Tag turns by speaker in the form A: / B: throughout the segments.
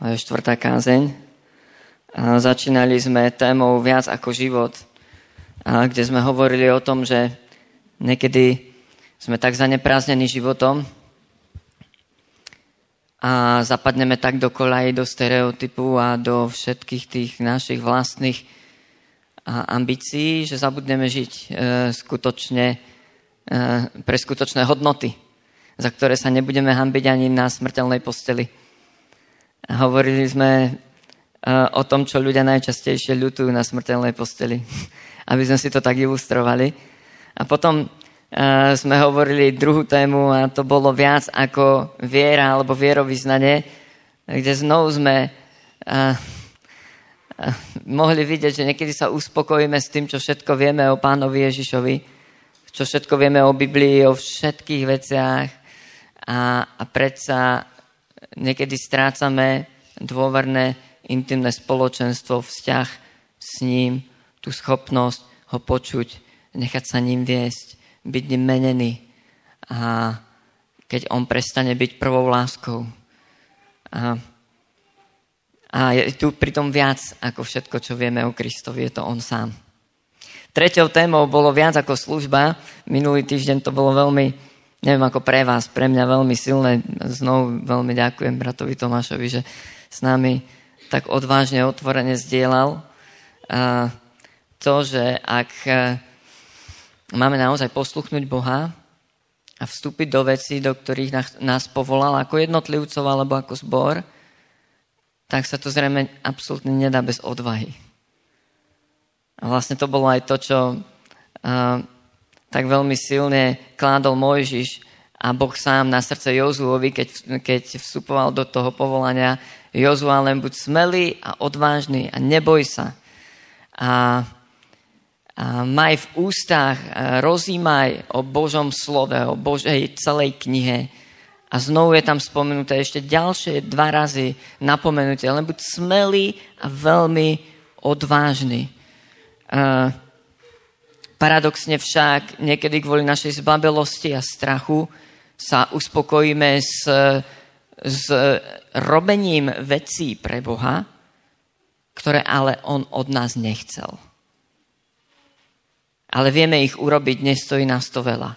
A: štvrtá kázeň. Začínali sme témou Viac ako život, kde sme hovorili o tom, že niekedy sme tak zaneprázdnení životom a zapadneme tak do kolají, do stereotypu a do všetkých tých našich vlastných ambícií, že zabudneme žiť pre skutočné hodnoty, za ktoré sa nebudeme hanbiť ani na smrteľnej posteli. Hovorili sme o tom, čo ľudia najčastejšie ľutujú na smrteľnej posteli, aby sme si to tak ilustrovali. A potom sme hovorili druhú tému a to bolo viac ako viera alebo vierovyznanie, kde znovu sme mohli vidieť, že niekedy sa uspokojíme s tým, čo všetko vieme o Pánovi Ježišovi, čo všetko vieme o Biblii, o všetkých veciach a predsa niekedy strácame dôverné intimné spoločenstvo, vzťah s ním, tú schopnosť ho počuť, nechať sa ním viesť, byť ním menený. A keď on prestane byť prvou láskou. A je tu pritom viac ako všetko, čo vieme o Kristovi, je to on sám. Treťou témou bolo viac ako služba. Minulý týždeň to bolo veľmi, neviem ako pre vás, pre mňa veľmi silné. Znovu veľmi ďakujem bratovi Tomášovi, že s nami tak odvážne, otvorene zdieľal to, že ak máme naozaj posluchnúť Boha a vstúpiť do vecí, do ktorých nás povolal ako jednotlivcov alebo ako zbor, tak sa to zrejme absolútne nedá bez odvahy. A vlastne to bolo aj to, čo tak veľmi silne kládol Mojžiš a Boh sám na srdce Jozuovi, keď vstupoval do toho povolania. Jozua, len buď smelý a odvážny a neboj sa. A maj v ústach, rozímaj o Božom slove, o Božej celej knihe. A znovu je tam spomenuté ešte ďalšie 2 razy napomenutie. Len buď smelý a veľmi odvážny. Paradoxne však, niekedy kvôli našej zbabelosti a strachu sa uspokojíme s robením vecí pre Boha, ktoré ale on od nás nechcel. Ale vieme ich urobiť, nestojí nás to veľa.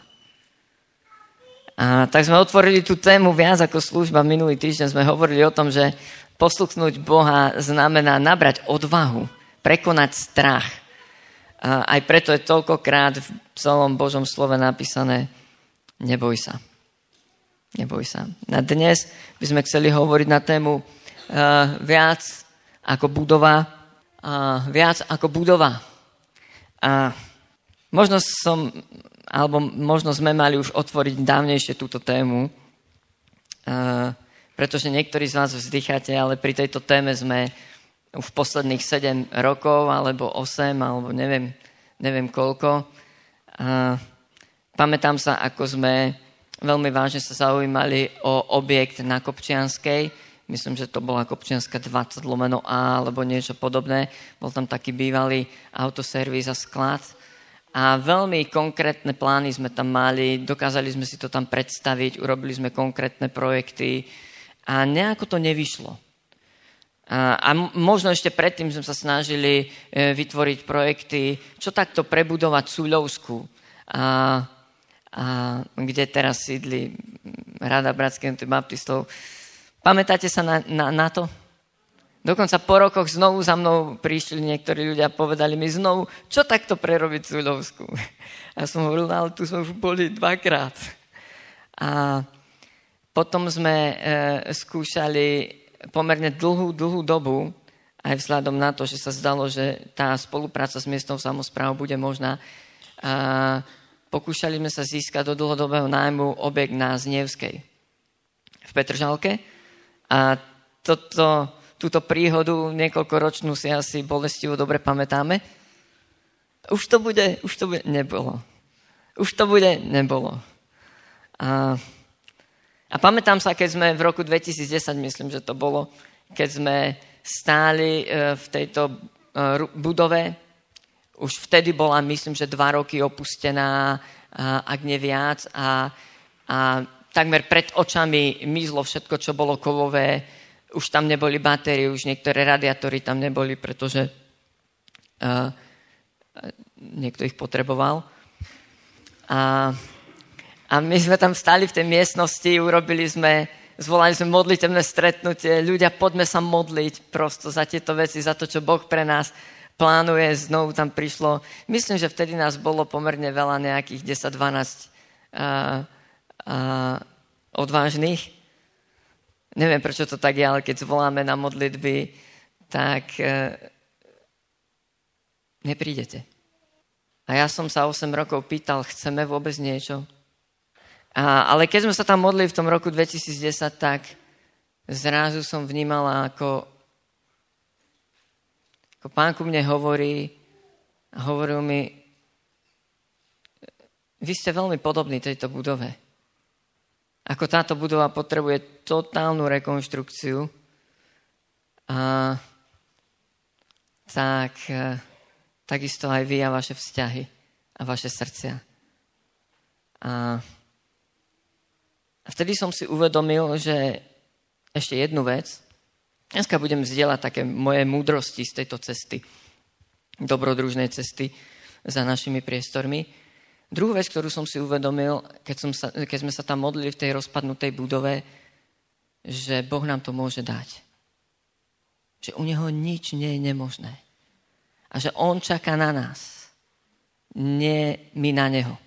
A: A tak sme otvorili tú tému viac ako služba. Minulý týždeň sme hovorili o tom, že posluchnúť Boha znamená nabrať odvahu, prekonať strach. A aj preto je toľkokrát v celom Božom slove napísané neboj sa. Neboj sa. Na dnes by sme chceli hovoriť na tému viac ako budova. Viac ako budova. A možno sme mali už otvoriť dávnejšie túto tému, pretože niektorí z vás vzdycháte, ale pri tejto téme sme už posledných 7 rokov, alebo 8, alebo neviem koľko. Pamätám sa, ako sme veľmi vážne sa zaujímali o objekt na Kopčianskej. Myslím, že to bola Kopčianska 20/A alebo niečo podobné. Bol tam taký bývalý autoservis a sklad. A veľmi konkrétne plány sme tam mali, dokázali sme si to tam predstaviť, urobili sme konkrétne projekty a nejako to nevyšlo. A možno ešte predtým sme sa snažili vytvoriť projekty, čo takto prebudovať Súľovskú. A kde teraz sídli Rada bratských baptistov. Pamätáte sa na to? Dokonca po rokoch znovu za mnou prišli niektorí ľudia a povedali mi znovu, čo takto prerobiť Súľovskú. A som hovoril, ale tu sme už boli 2-krát. A potom sme skúšali pomerne dlhú dobu, aj vzhľadom na to, že sa zdalo, že tá spolupráca s miestnou samosprávou bude možná. Pokúšali sme sa získať do dlhodobého nájmu objekt na Znievskej v Petržalke. A túto príhodu niekoľkoročnú si asi bolestivo dobre pamätáme. Už to bude, nebolo. A pamätám sa, keď sme v roku 2010, myslím, že to bolo, keď sme stáli v tejto budove. Už vtedy bola, myslím, že 2 roky opustená, ak nie viac. A takmer pred očami mizlo všetko, čo bolo kovové. už tam neboli batérie, už niektoré radiátory tam neboli, pretože niekto ich potreboval. A my sme tam stali v tej miestnosti, zvolali sme modlitebné stretnutie, ľudia, poďme sa modliť prosto za tieto veci, za to, čo Boh pre nás plánuje. Znovu tam prišlo, myslím, že vtedy nás bolo pomerne veľa, nejakých 10-12 odvážnych. Neviem, prečo to tak je, ale keď zvoláme na modlitby, tak neprídete. A ja som sa 8 rokov pýtal, chceme vôbec niečo? Ale keď sme sa tam modlili v tom roku 2010, tak zrazu som vnímala, ako Pán ku mne hovorí a hovoril mi, vy ste veľmi podobní tejto budove. Ako táto budova potrebuje totálnu rekonštrukciu, takisto aj vy a vaše vzťahy a vaše srdcia. A vtedy som si uvedomil, že ešte jednu vec. Dneska budem zdieľať také moje múdrosti z tejto cesty, dobrodružnej cesty za našimi priestormi. Druhú vec, ktorú som si uvedomil, keď sme sa tam modlili v tej rozpadnutej budove, že Boh nám to môže dať. Že u Neho nič nie je nemožné. A že On čaká na nás. Nie my na Neho.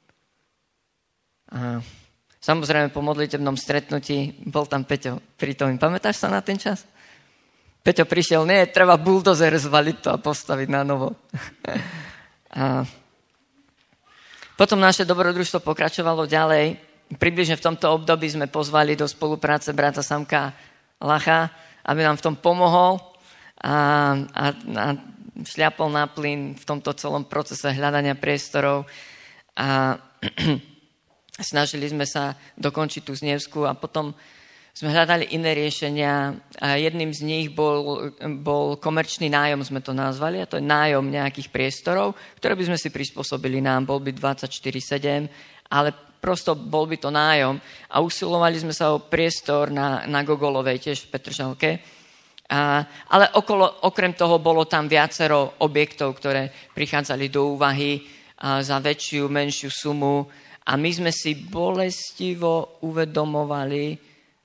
A: A samozrejme po modlitebnom stretnutí bol tam Peťo prítomný. Pamätáš sa na ten čas? Peťo prišiel, treba buldozer zvaliť to a postaviť na novo. A potom naše dobrodružstvo pokračovalo ďalej. Približne v tomto období sme pozvali do spolupráce brata Samka Lacha, aby nám v tom pomohol a šľapol na plyn v tomto celom procese hľadania priestorov. A snažili sme sa dokončiť tú Znevskú a potom sme hľadali iné riešenia a jedným z nich bol komerčný nájom, sme to nazvali, a to je nájom nejakých priestorov, ktoré by sme si prispôsobili nám, bol by 24/7, ale prosto bol by to nájom a usilovali sme sa o priestor na Gogolovej, tiež v Petržalke. Ale okrem toho bolo tam viacero objektov, ktoré prichádzali do úvahy za väčšiu, menšiu sumu a my sme si bolestivo uvedomovali,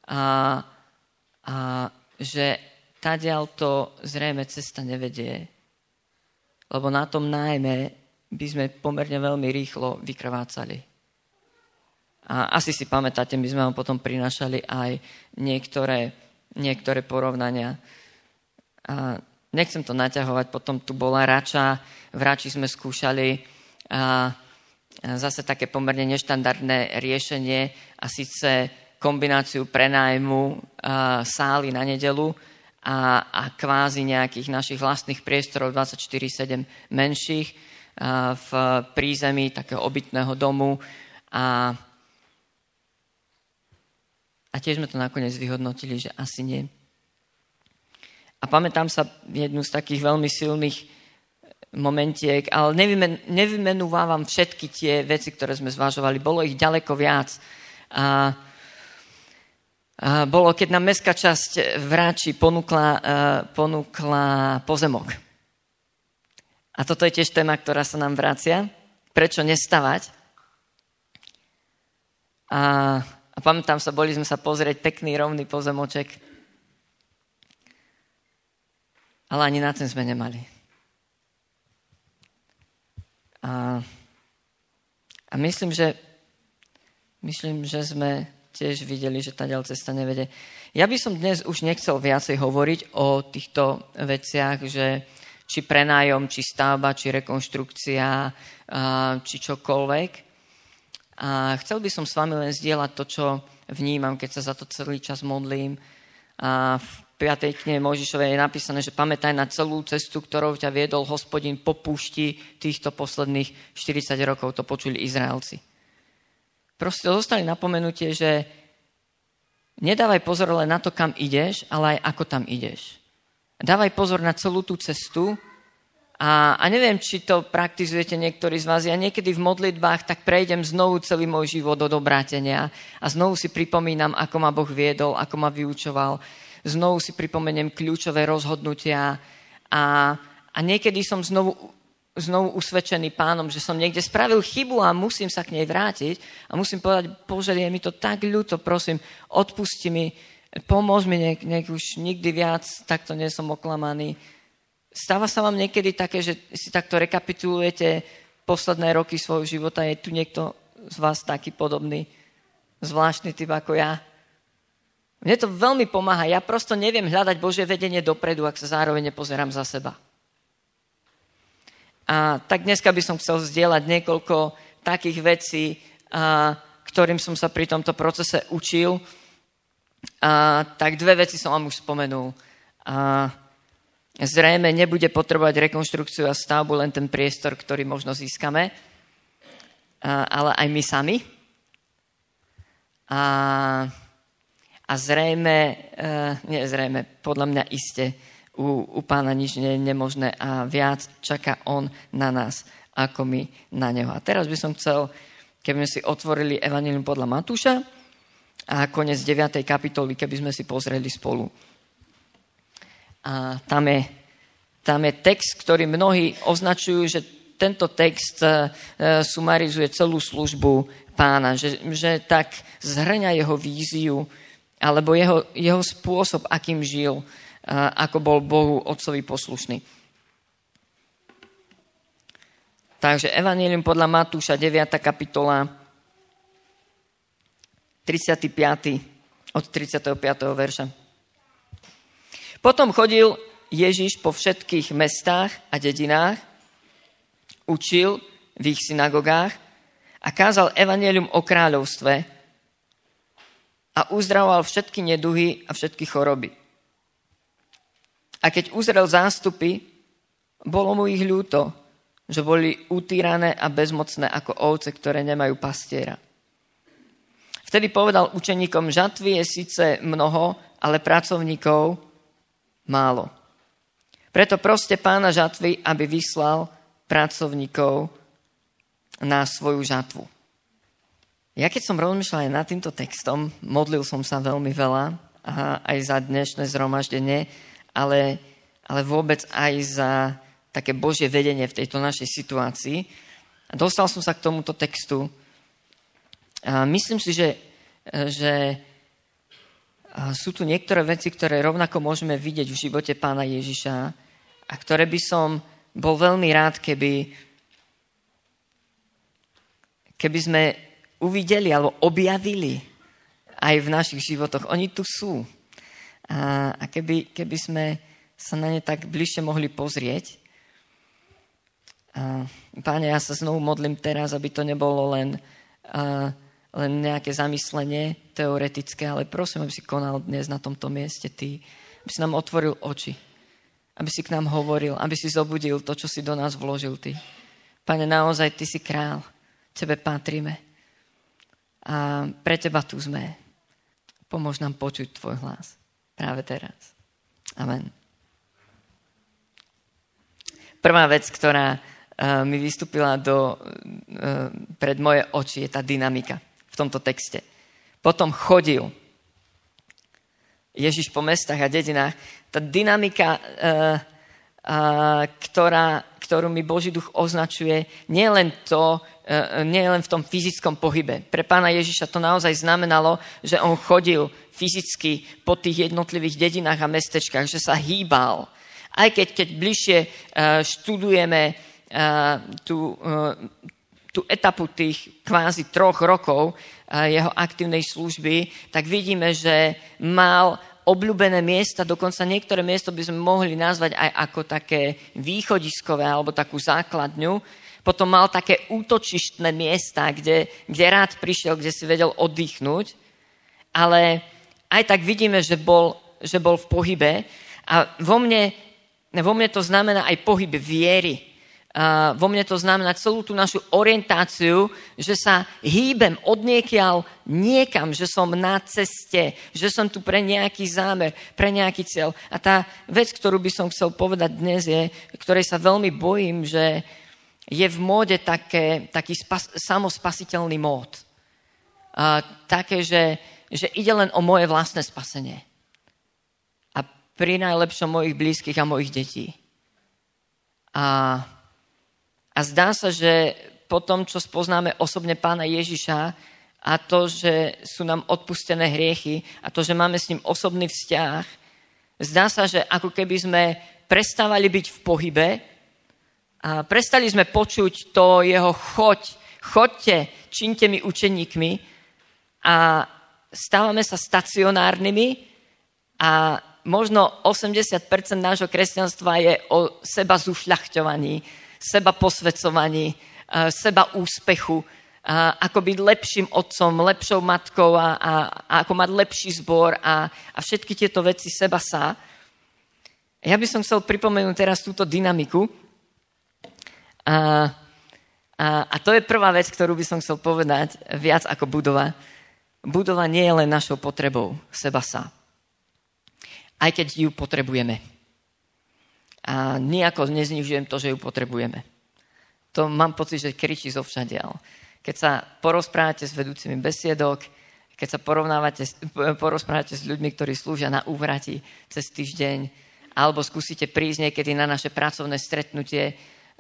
A: že tadiaľto zrejme cesta nevedie, lebo na tom nájme by sme pomerne veľmi rýchlo vykrvácali. A asi si pamätáte, my sme vám potom prinášali aj niektoré porovnania. A nechcem to naťahovať, potom tu bola Rača, v Rači sme skúšali zase také pomerne neštandardné riešenie a síce kombináciu prenájmu sály na nedeľu a kvázi nejakých našich vlastných priestorov 24/7 menších v prízemí takého obytného domu a tiež sme to nakoniec vyhodnotili, že asi nie. A pamätám sa jednu z takých veľmi silných momentiek, ale nevymenúvam všetky tie veci, ktoré sme zvažovali. Bolo ich ďaleko viac. Bolo, keď nám mestská časť v Ráči ponúkla pozemok. A toto je tiež téma, ktorá sa nám vracia. Prečo nestavať? A pamätám sa, boli sme sa pozrieť pekný, rovný pozemoček. Ale ani na ten sme nemali. A myslím, že sme tiež videli, že tá ďalej cesta nevede. Ja by som dnes už nechcel viacej hovoriť o týchto veciach, že či prenájom, či stavba, či rekonštrukcia, či čokoľvek. A chcel by som s vami len zdieľať to, čo vnímam, keď sa za to celý čas modlím. A v 5. knihe Mojžišovej je napísané, že pamätaj na celú cestu, ktorou ťa viedol Hospodin po púšti týchto posledných 40 rokov. To počuli Izraelci. Proste zostali napomenutie, že nedávaj pozor len na to, kam ideš, ale aj ako tam ideš. Dávaj pozor na celú tú cestu a neviem, či to praktizujete niektorí z vás. Ja niekedy v modlitbách tak prejdem znovu celý môj život od obrátenia a znovu si pripomínam, ako ma Boh viedol, ako ma vyučoval. znovu si pripomeniem kľúčové rozhodnutia a niekedy som znovu usvedčený Pánom, že som niekde spravil chybu a musím sa k nej vrátiť a musím povedať, Bože, je mi to tak ľúto, prosím, odpusti mi, pomôž mi, nech už nikdy viac takto nie som oklamaný. Stáva sa vám niekedy také, že si takto rekapitulujete posledné roky svojho života? Je tu niekto z vás taký podobný, zvláštny typ ako ja? Mne to veľmi pomáha. Ja prosto neviem hľadať Božie vedenie dopredu, ak sa zároveň nepozerám za seba. A tak dneska by som chcel zdieľať niekoľko takých vecí, ktorým som sa pri tomto procese učil. Tak dve veci som vám už spomenul. Zrejme nebude potrebovať rekonštrukciu a stavbu len ten priestor, ktorý možno získame, ale aj my sami. A zrejme, podľa mňa iste, u Pána nič nie je nemožné a viac čaká on na nás, ako my na neho. A teraz by som chcel, keby sme si otvorili Evanjelium podľa Matúša a koniec 9. kapitoly, keby sme si pozreli spolu. A tam je text, ktorý mnohí označujú, že tento text sumarizuje celú službu Pána, že tak zhrňa jeho víziu alebo jeho spôsob, akým žil, ako bol Bohu Otcovi poslušný. Takže Evanjelium podľa Matúša, 9. kapitola, 35. od 35. verša. Potom chodil Ježiš po všetkých mestách a dedinách, učil v ich synagogách a kázal evanjelium o kráľovstve a uzdravoval všetky neduhy a všetky choroby. A keď uzrel zástupy, bolo mu ich ľúto, že boli utýrané a bezmocné ako ovce, ktoré nemajú pastiera. Vtedy povedal učeníkom, žatvy je síce mnoho, ale pracovníkov málo. Preto proste Pána žatvy, aby vyslal pracovníkov na svoju žatvu. Ja keď som rozmýšľal aj nad týmto textom, modlil som sa veľmi veľa, aj za dnešné zhromaždenie, ale vôbec aj za také Božie vedenie v tejto našej situácii. A dostal som sa k tomuto textu. A myslím si, že sú tu niektoré veci, ktoré rovnako môžeme vidieť v živote Pána Ježiša a ktoré by som bol veľmi rád, keby sme uvideli alebo objavili aj v našich životoch. Oni tu sú. A keby sme sa na ne tak bližšie mohli pozrieť. Páne, ja sa znovu modlím teraz, aby to nebolo len nejaké zamyslenie teoretické, ale prosím, aby si konal dnes na tomto mieste ty, aby si nám otvoril oči, aby si k nám hovoril, aby si zobudil to, čo si do nás vložil ty. Pane, naozaj ty si král, tebe patríme a pre teba tu sme. Pomôž nám počuť tvoj hlas práve teraz. Amen. Prvá vec, ktorá mi vystúpila pred moje oči, je tá dynamika v tomto texte. Potom chodil Ježiš po mestách a dedinách. Tá dynamika, ktorú mi Boží duch označuje, nie len v tom fyzickom pohybe. Pre Pána Ježiša to naozaj znamenalo, že on chodil fyzicky po tých jednotlivých dedinách a mestečkách, že sa hýbal. Aj keď bližšie študujeme tú etapu tých kvázi 3 rokov jeho aktívnej služby, tak vidíme, že mal obľúbené miesta, dokonca niektoré miesto by sme mohli nazvať aj ako také východiskové alebo takú základňu. Potom mal také útočištné miesta, kde rád prišiel, kde si vedel oddychnúť, ale aj tak vidíme, že bol v pohybe a vo mne to znamená aj pohyb viery. Vo mne to znamená celú tú našu orientáciu, že sa hýbem odniekiaľ niekam, že som na ceste, že som tu pre nejaký zámer, pre nejaký cieľ. A tá vec, ktorú by som chcel povedať dnes je, ktorej sa veľmi bojím, že je v móde taký samospasiteľný mód. Také, že ide len o moje vlastné spasenie. pri najlepšom mojich blízkych a mojich detí. A zdá sa, že po tom, čo spoznáme osobne Pána Ježiša a to, že sú nám odpustené hriechy a to, že máme s ním osobný vzťah, zdá sa, že ako keby sme prestávali byť v pohybe a prestali sme počuť to jeho choďte, čiňte mi učeníkmi a stávame sa stacionárnymi a možno 80% nášho kresťanstva je o seba zušľachťovaní, seba posvedzovaní, seba úspechu, ako byť lepším otcom, lepšou matkou a ako mať lepší zbor a všetky tieto veci seba sa. Ja by som chcel pripomenúť teraz túto dynamiku a to je prvá vec, ktorú by som chcel povedať viac ako budova. Budova nie je len našou potrebou seba sa. Aj keď ju potrebujeme. A nijako neznižujem to, že ju potrebujeme. To mám pocit, že kričí zovšadiaľ. Keď sa porozprávate s vedúcimi besiedok, keď sa porozprávate s ľuďmi, ktorí slúžia na úvrati cez týždeň, alebo skúsite prísť niekedy na naše pracovné stretnutie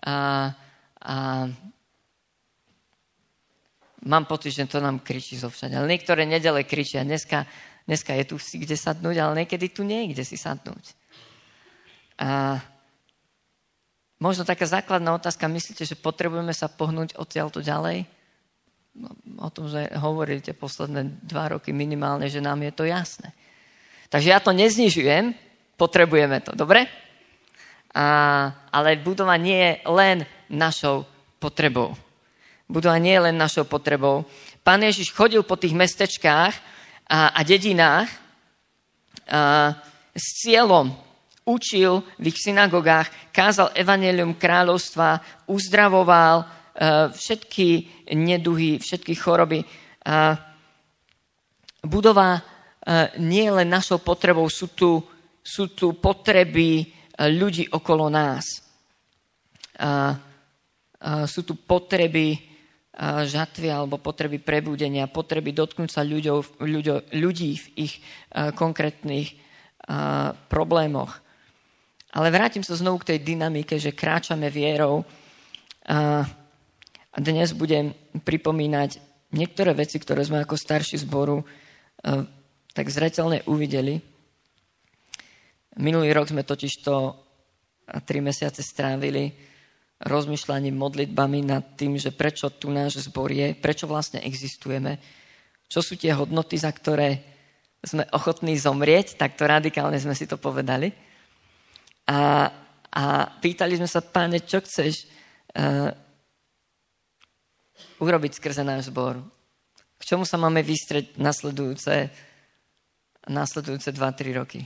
A: mám pocit, že to nám kričí zovšadiaľ. Niektoré nedele kričia, dneska je tu si kde sadnúť, ale niekedy tu nie je kde si sadnúť. A možno taká základná otázka, myslíte, že potrebujeme sa pohnúť odtiaľto ďalej? No, o tom, že hovoríte posledné 2 roky minimálne, že nám je to jasné. Takže ja to neznižujem, potrebujeme to, dobre? Ale budova nie je len našou potrebou. Budova nie je len našou potrebou. Pán Ježiš chodil po tých mestečkách a dedinách s cieľom, učil v ich synagogách, kázal evanjelium kráľovstva, uzdravoval všetky neduhy, všetky choroby. Budova nie je len našou potrebou, sú tu potreby ľudí okolo nás. Sú tu potreby žatvy alebo potreby prebudenia, potreby dotknúť sa ľudí v ich konkrétnych problémoch. Ale vrátim sa znovu k tej dynamike, že kráčame vierou a dnes budem pripomínať niektoré veci, ktoré sme ako starší zboru tak zreteľne uvideli. Minulý rok sme totižto 3 mesiace strávili rozmýšľaním, modlitbami nad tým, že prečo tu náš zbor je, prečo vlastne existujeme, čo sú tie hodnoty, za ktoré sme ochotní zomrieť, takto radikálne sme si to povedali. A pýtali sme sa, Páne, čo chceš urobiť skrze náš zbor? K čomu sa máme vystrieť nasledujúce 2-3 roky?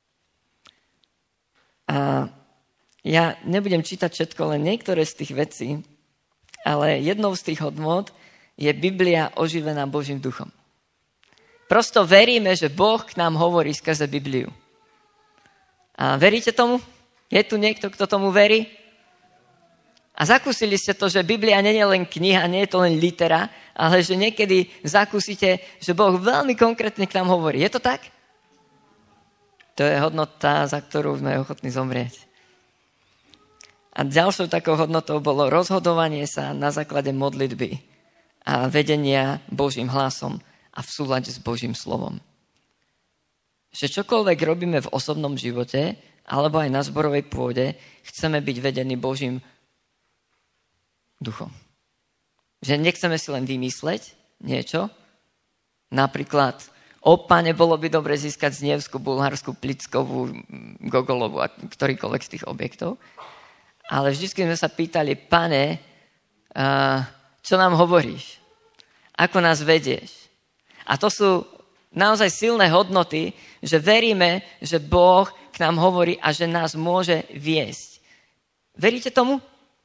A: A ja nebudem čítať všetko, len niektoré z tých vecí, ale jednou z tých hodnôt je Biblia oživená Božím duchom. Prosto veríme, že Boh k nám hovorí skrze Bibliu. A veríte tomu? Je tu niekto, kto tomu verí? A zakúsili ste to, že Biblia nie je len kniha, nie je to len litera, ale že niekedy zakúsite, že Boh veľmi konkrétne k nám hovorí. Je to tak? To je hodnota, za ktorú sme ochotní zomrieť. A ďalšou takou hodnotou bolo rozhodovanie sa na základe modlitby a vedenia Božím hlasom a v súlade s Božím slovom. Že čokoľvek robíme v osobnom živote alebo aj na zborovej pôde, chceme byť vedení Božím duchom. Že nechceme si len vymysleť niečo, napríklad Pane, bolo by dobre získať Znievsku, Bulharsku, Plickovú, Gogolovú a ktorýkoľvek z tých objektov. Ale vždy sme sa pýtali, Pane, čo nám hovoríš? Ako nás vedieš? A to sú naozaj silné hodnoty, že veríme, že Boh k nám hovorí a že nás môže viesť. Veríte tomu?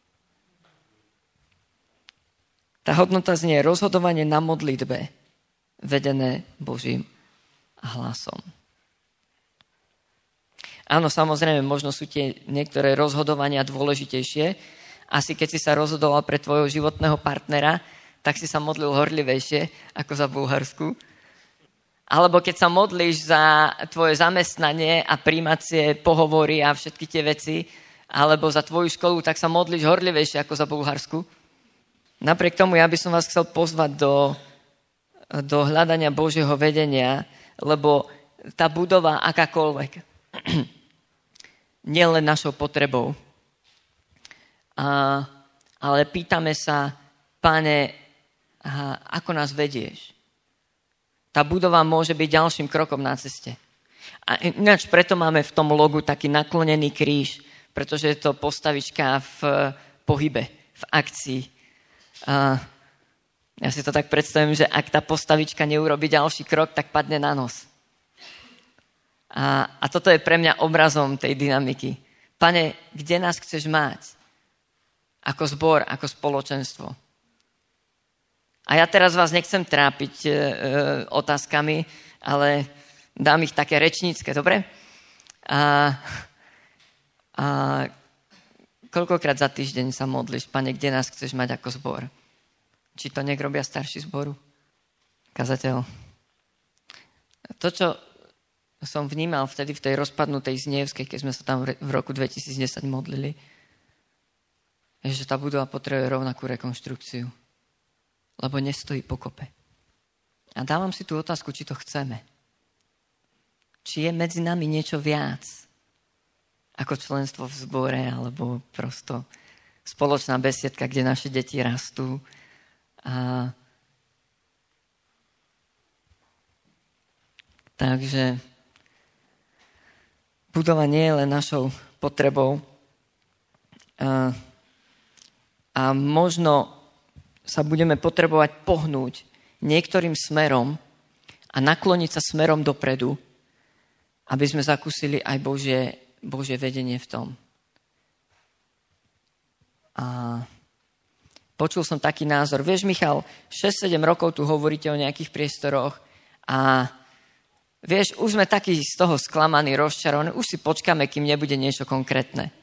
A: Tá hodnota znie rozhodovanie na modlitbe, vedené Božím hlasom. Áno, samozrejme, možno sú tie niektoré rozhodovania dôležitejšie. Asi keď si sa rozhodoval pre tvojho životného partnera, tak si sa modlil horlivejšie ako za Bulharsku. Alebo keď sa modlíš za tvoje zamestnanie a prijímacie pohovory a všetky tie veci, alebo za tvoju školu, tak sa modlíš horlivejšie ako za Bulharsku. Napriek tomu ja by som vás chcel pozvať do hľadania Božieho vedenia, lebo tá budova akákoľvek nie len našou potrebou, ale pýtame sa, Pane, ako nás vedieš? Tá budova môže byť ďalším krokom na ceste. A ináč preto máme v tom logu taký naklonený kríž, pretože je to postavička v pohybe, v akcii. Ja si to tak predstavím, že ak tá postavička neurobi ďalší krok, tak padne na nos. A toto je pre mňa obrazom tej dynamiky. Pane, kde nás chceš mať? Ako zbor, ako spoločenstvo. A ja teraz vás nechcem trápiť otázkami, ale dám ich také rečnícke, dobre? A koľkokrát za týždeň sa modlíš, Pane, kde nás chceš mať ako zbor? Či to nech robia starší zboru? Kazateľ. To, čo som vnímal vtedy v tej rozpadnutej Znievskej, keď sme sa tam v roku 2010 modlili, je, že tá budova potrebuje rovnakú rekonštrukciu. Lebo nestojí pokope. A dávam si tú otázku, či to chceme. Či je medzi nami niečo viac ako členstvo v zbore, alebo prosto spoločná besiedka, kde naše deti rastú. Takže budova nie je len našou potrebou. A možno sa budeme potrebovať pohnúť niektorým smerom a nakloniť sa smerom dopredu, aby sme zakúsili aj Božie vedenie v tom. A počul som taký názor. Vieš, Michal, 6-7 rokov tu hovoríte o nejakých priestoroch a vieš, už sme takí z toho sklamaní, rozčarovaní, už si počkáme, kým nebude niečo konkrétne.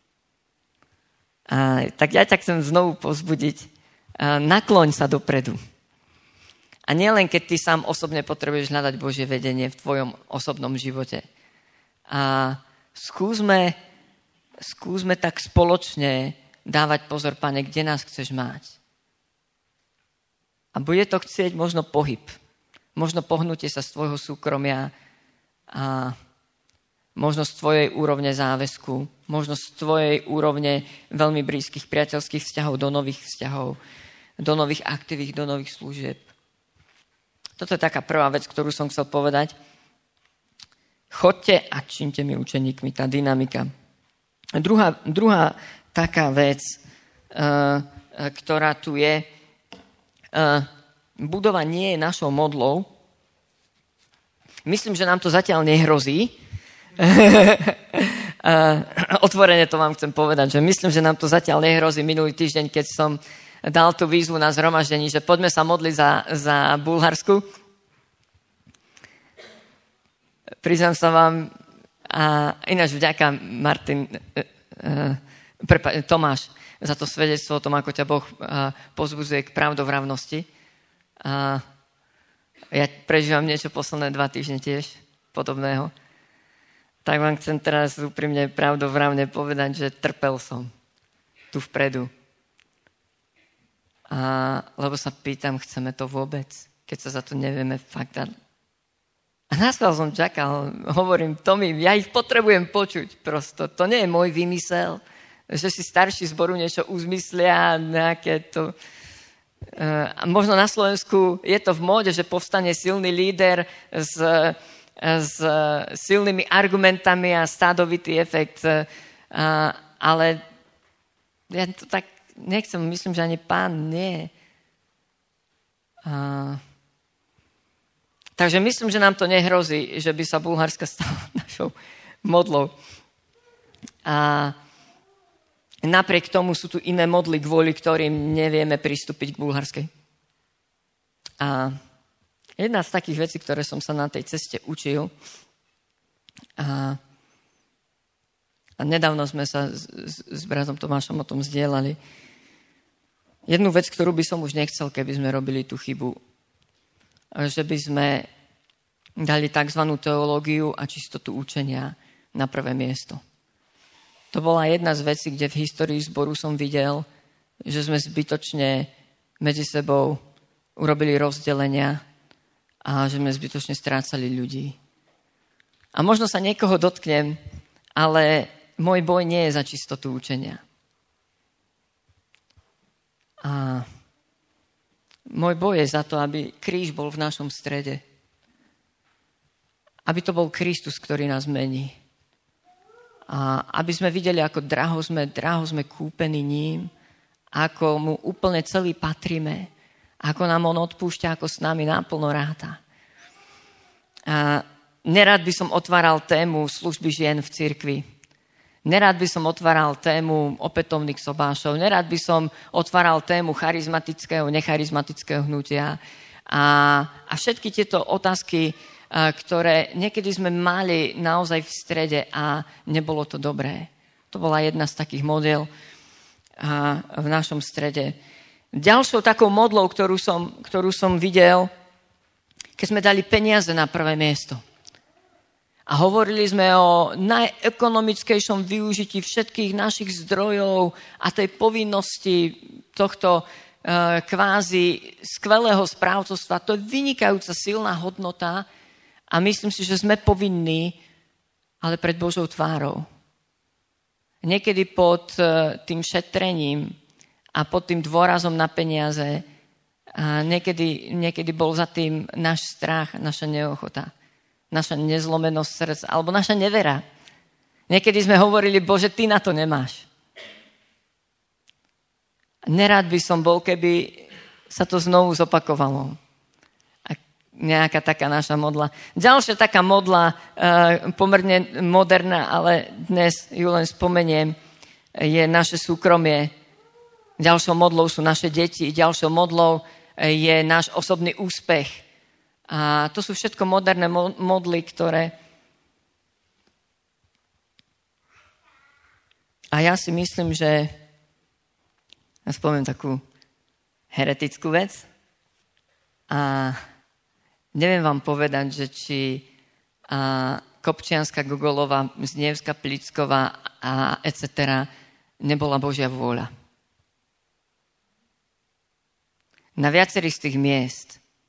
A: Tak ja ťa chcem znovu povzbudiť. Nakloň sa dopredu. A nielen, keď ty sám osobne potrebuješ hľadať Božie vedenie v tvojom osobnom živote. A skúsme tak spoločne dávať pozor, Pane, kde nás chceš mať. A bude to chcieť možno pohyb. Možno pohnutie sa z tvojho súkromia a možno z tvojej úrovne záväzku, možno z tvojej úrovne veľmi blízkych priateľských vzťahov do nových vzťahov, do nových aktivít, do nových služieb. Toto je taká prvá vec, ktorú som chcel povedať. Choďte a čiňte mi učeníkmi, tá dynamika. Druhá taká vec, ktorá tu je, budova nie je našou modlou. Myslím, že nám to zatiaľ nehrozí. Otvorene to vám chcem povedať, že myslím, že nám to zatiaľ nehrozí. Minulý týždeň, keď som dal tú výzvu na zhromaždení, že poďme sa modliť za Bulharsku. Priznám sa vám, a ináč vďaka Tomáš za to svedectvo o tom, ako ťa Boh pozbudzuje k pravdovravnosti. Ja prežívam niečo posledné 2 týždne tiež podobného. Tak vám chcem teraz úprimne pravdovravne povedať, že trpel som tu vpredu. Lebo sa pýtam, chceme to vôbec, keď sa za to nevieme fakt dať. A naschvál som čakal, hovorím, Tomi, ja ich potrebujem počuť prosto. To nie je môj vymysel, že si starší zboru niečo uzmyslia, nejaké to... A možno na Slovensku je to v móde, že povstane silný líder s silnými argumentami a stádovitý efekt. Ale ja to tak nechcem, myslím, že ani Pán nie. Takže myslím, že nám to nehrozí, že by sa Bulharska stala našou modlou. A napriek tomu sú tu iné modly, kvôli ktorým nevieme pristúpiť k bulharskej. A jedna z takých vecí, ktoré som sa na tej ceste učil, a nedávno sme sa s bratom Tomášom o tom zdieľali, jednu vec, ktorú by som už nechcel, keby sme robili tú chybu, že by sme dali tzv. Teológiu a čistotu učenia na prvé miesto. To bola jedna z vecí, kde v histórii zboru som videl, že sme zbytočne medzi sebou urobili rozdelenia a že sme zbytočne strácali ľudí. A možno sa niekoho dotknem, ale môj boj nie je za čistotu učenia. A môj boj je za to, aby kríž bol v našom strede. Aby to bol Kristus, ktorý nás mení. A aby sme videli, ako draho sme kúpení ním, ako mu úplne celý patríme, ako nám on odpúšťa, ako s nami naplno ráta. A nerad by som otváral tému služby žien v cirkvi. Nerad by som otváral tému opätovných sobášov. Nerad by som otváral tému charizmatického, necharizmatického hnutia. A všetky tieto otázky, ktoré niekedy sme mali naozaj v strede a nebolo to dobré. To bola jedna z takých model v našom strede. Ďalšou takou modlou, ktorú som videl, keď sme dali peniaze na prvé miesto. A hovorili sme o najekonomickejšom využití všetkých našich zdrojov a tej povinnosti tohto kvázi skvelého správcovstva. To je vynikajúca silná hodnota a myslím si, že sme povinní, ale pred Božou tvárou. Niekedy pod tým šetrením a pod tým dôrazom na peniaze a niekedy bol za tým náš strach, naša neochota, naša nezlomenosť srdc alebo naša nevera. Niekedy sme hovorili, Bože, ty na to nemáš. Nerad by som bol, keby sa to znovu zopakovalo. A nejaká taká naša modla. Ďalšia taká modla, pomerne moderná, ale dnes ju len spomeniem, je naše súkromie. Ďalšou modlou sú naše deti. Ďalšou modlou je náš osobný úspech. A to sú všetko moderné modly, ktoré... A ja si myslím, že... Ja spomínam takú heretickú vec. A neviem vám povedať, že či Kopčianska, Gogolová, Znievska, Plicková a etc. nebola Božia vôľa. Na viacerých z tých miest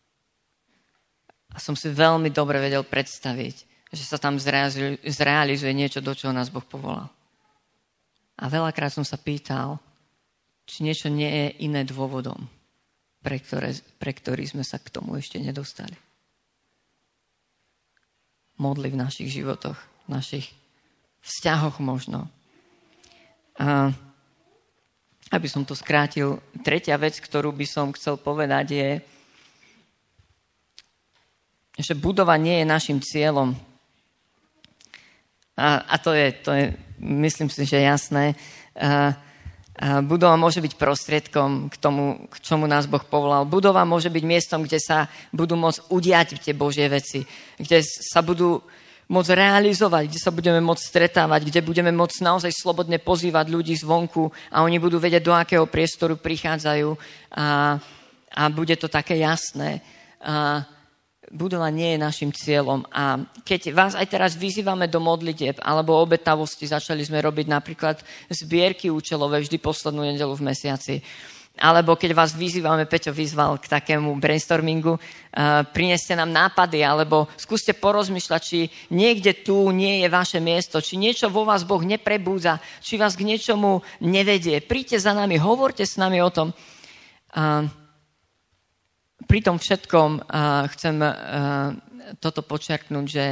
A: a som si veľmi dobre vedel predstaviť, že sa tam zrealizuje niečo, do čoho nás Boh povolal. A veľakrát som sa pýtal, či niečo nie je iné dôvodom, pre ktorý sme sa k tomu ešte nedostali. Modly v našich životoch, v našich vzťahoch možno. A aby som to skrátil, tretia vec, ktorú by som chcel povedať, je, že budova nie je našim cieľom. A to je, myslím si, že jasné. Budova môže byť prostriedkom k tomu, k čomu nás Boh povolal. Budova môže byť miestom, kde sa budú môcť udiať tie Božie veci, kde sa budú môcť realizovať, kde sa budeme môcť stretávať, kde budeme môcť naozaj slobodne pozývať ľudí zvonku a oni budú vedieť, do akého priestoru prichádzajú a bude to také jasné. Budova nie je našim cieľom. A keď vás aj teraz vyzývame do modlitieb alebo obetavosti, začali sme robiť napríklad zbierky účelové vždy poslednú nedeľu v mesiaci. Alebo keď vás vyzývame, Peťo vyzval k takému brainstormingu, prineste nám nápady, alebo skúste porozmýšľať, či niekde tu nie je vaše miesto, či niečo vo vás Boh neprebúdza, či vás k niečomu nevedie. Príďte za nami, hovorte s nami o tom. Pri tom všetkom chcem toto počerknúť, že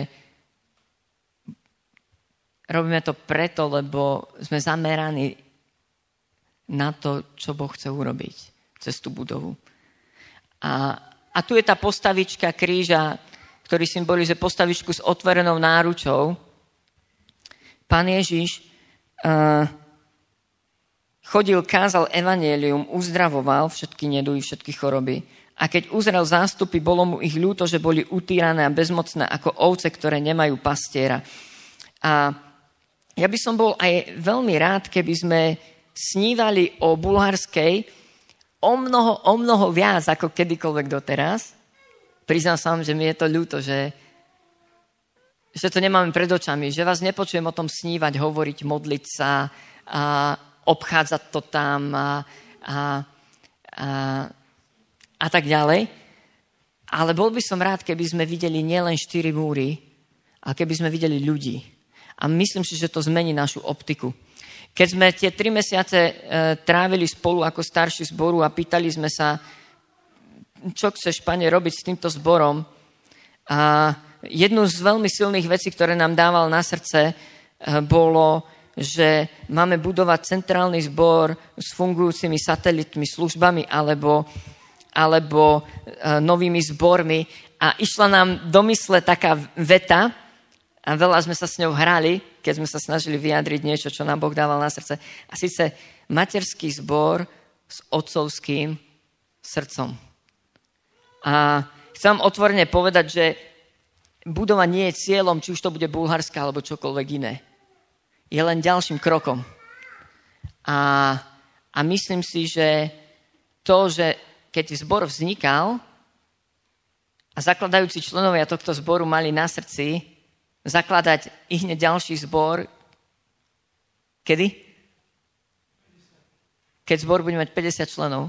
A: robíme to preto, lebo sme zameraní na to, čo Boh chce urobiť cez tú budovu. A tu je tá postavička kríža, ktorý symbolizuje postavičku s otvorenou náručou. Pán Ježiš chodil, kázal evanjelium, uzdravoval všetky neduhy, všetky choroby. A keď uzrel zástupy, bolo mu ich ľúto, že boli utírané a bezmocné ako ovce, ktoré nemajú pastiera. A ja by som bol aj veľmi rád, keby sme snívali o Bulharskej o mnoho viac ako kedykoľvek doteraz. Priznám sa vám, že mi je to ľúto, že že to nemáme pred očami, že vás nepočujem o tom snívať, hovoriť, modliť sa, a obchádzať to tam a tak ďalej. Ale bol by som rád, keby sme videli nielen 4 múry, ale keby sme videli ľudí. A myslím si, že to zmení našu optiku. Keď sme tie 3 mesiace trávili spolu ako starší zboru a pýtali sme sa, čo chceš, Pane, robiť s týmto zborom, a jednu z veľmi silných vecí, ktoré nám dával na srdce, bolo, že máme budovať centrálny zbor s fungujúcimi satelitmi, službami alebo novými zbormi. A išla nám do mysle taká veta, a veľa sme sa s ňou hrali, keď sme sa snažili vyjadriť niečo, čo nám Boh dával na srdce. A síce materský zbor s otcovským srdcom. A chcem otvorene povedať, že budova nie je cieľom, či už to bude Bulharska alebo čokoľvek iné. Je len ďalším krokom. A myslím si, že to, že keď zbor vznikal a zakladajúci členovia tohto zboru mali na srdci zakladať ihneď ďalší zbor, kedy? Keď zbor bude mať 50 členov.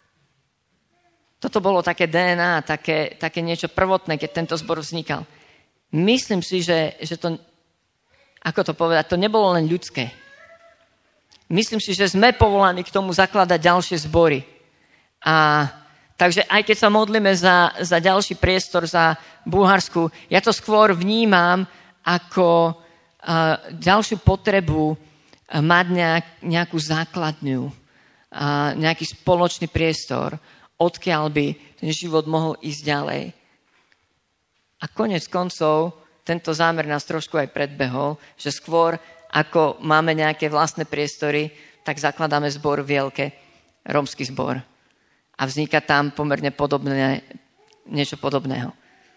A: Toto bolo také DNA, také niečo prvotné, keď tento zbor vznikal. Myslím si, že to, ako to povedať, to nebolo len ľudské. Myslím si, že sme povolaní k tomu zakladať ďalšie zbory. A takže aj keď sa modlíme za ďalší priestor, za Bulharsku, ja to skôr vnímam ako ďalšiu potrebu mať nejakú základňu, nejaký spoločný priestor, odkiaľ by ten život mohol ísť ďalej. A konec koncov tento zámer nás trošku aj predbehol, že skôr ako máme nejaké vlastné priestory, tak zakladáme zbor Vielke, rómsky zbor. A vzniká tam pomerne niečo podobného.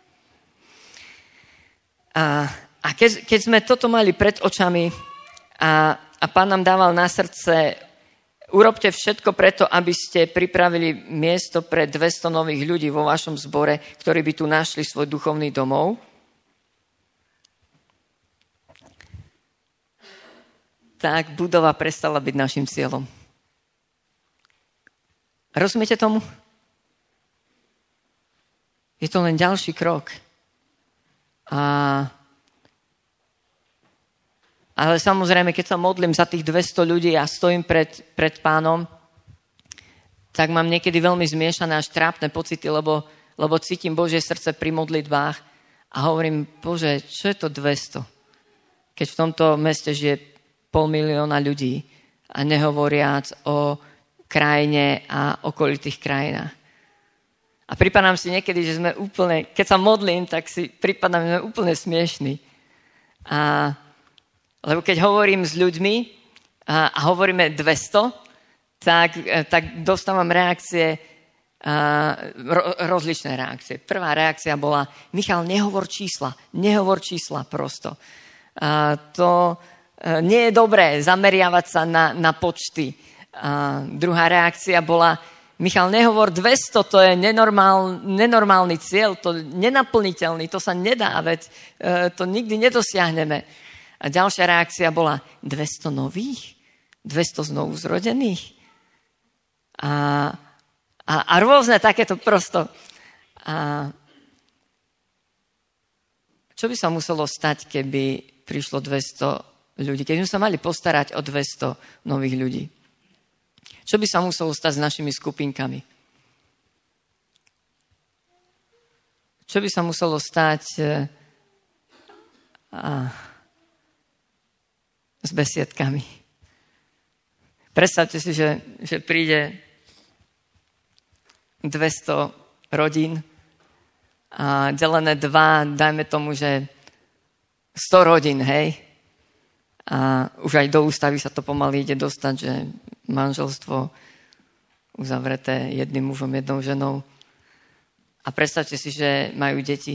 A: A keď sme toto mali pred očami a Pán nám dával na srdce, urobte všetko preto, aby ste pripravili miesto pre 200 nových ľudí vo vašom zbore, ktorí by tu našli svoj duchovný domov. Tak budova prestala byť našim cieľom. Rozumiete tomu? Je to len ďalší krok. Ale samozrejme, keď sa modlím za tých 200 ľudí a stojím pred Pánom, tak mám niekedy veľmi zmiešané až trápne pocity, lebo cítim Božie srdce pri modlitbách a hovorím, Bože, čo je to 200? Keď v tomto meste žije 500 000 ľudí a nehovoriac o krajine a okolitých krajinách. A pripadám si niekedy, že sme úplne, keď sa modlím, tak si pripadám, že sme úplne smiešní. Lebo keď hovorím s ľuďmi a hovoríme 200, tak dostávam reakcie, rozličné reakcie. Prvá reakcia bola, Michal, nehovor čísla prosto. To nie je dobré zameriavať sa na počty. Druhá reakcia bola, Michal, nehovor 200, to je nenormálny cieľ, to nenaplniteľný, to sa nedá, veď to nikdy nedosiahneme. A ďalšia reakcia bola 200 nových? 200 znovu zrodených? A rôzne takéto prosto. Čo by sa muselo stať, keby prišlo 200 ľudí? Keby sme sa mali postarať o 200 nových ľudí? Čo by sa muselo stať s našimi skupinkami? Čo by sa muselo stať s besiedkami? Predstavte si, že príde 200 rodín a delené 2, dajme tomu, že 100 rodín, hej? A už aj do ústavy sa to pomaly ide dostať, že manželstvo uzavreté jedným mužom, jednou ženou. A predstavte si, že majú deti.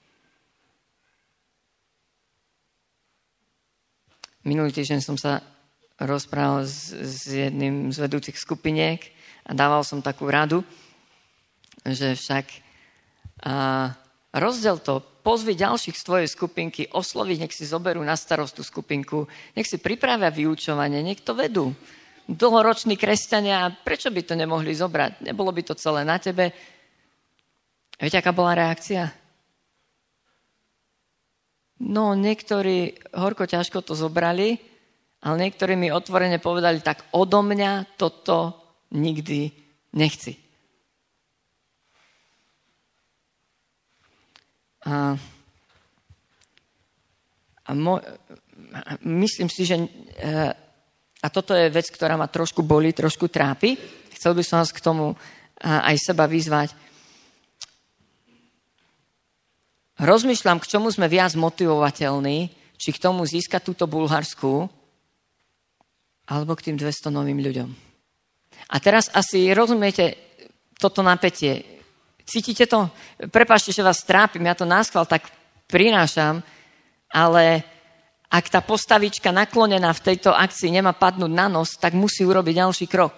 A: Minulý týždeň som sa rozprával s jedným z vedúcich skupiniek a dával som takú radu, že však Rozdiel to, pozvi ďalších z tvojej skupinky, oslovi, nech si zoberú na starostu skupinku, nech si pripravia vyučovanie, nech to vedú. Dlhoroční kresťania, prečo by to nemohli zobrať? Nebolo by to celé na tebe? Viete, aká bola reakcia? No, niektorí horko ťažko to zobrali, ale niektorí mi otvorene povedali, tak odo mňa toto nikdy nechci. Myslím si, že a toto je vec, ktorá ma trošku bolí, trošku trápi. Chcel by som vás k tomu aj seba vyzvať. Rozmýšľam, k čomu sme viac motivovateľní, či k tomu získať túto bulharskú, alebo k tým 200 novým ľuďom. A teraz asi rozumiete toto napätie. Cítite to? Prepáčte, že vás trápim, ja to náschval tak prinášam, ale ak tá postavička naklonená v tejto akcii nemá padnúť na nos, tak musí urobiť ďalší krok.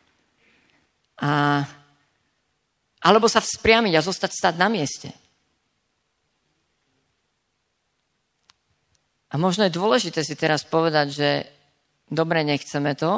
A: Alebo sa vzpriamiť a zostať stať na mieste. A možno je dôležité si teraz povedať, že dobre, nechceme to.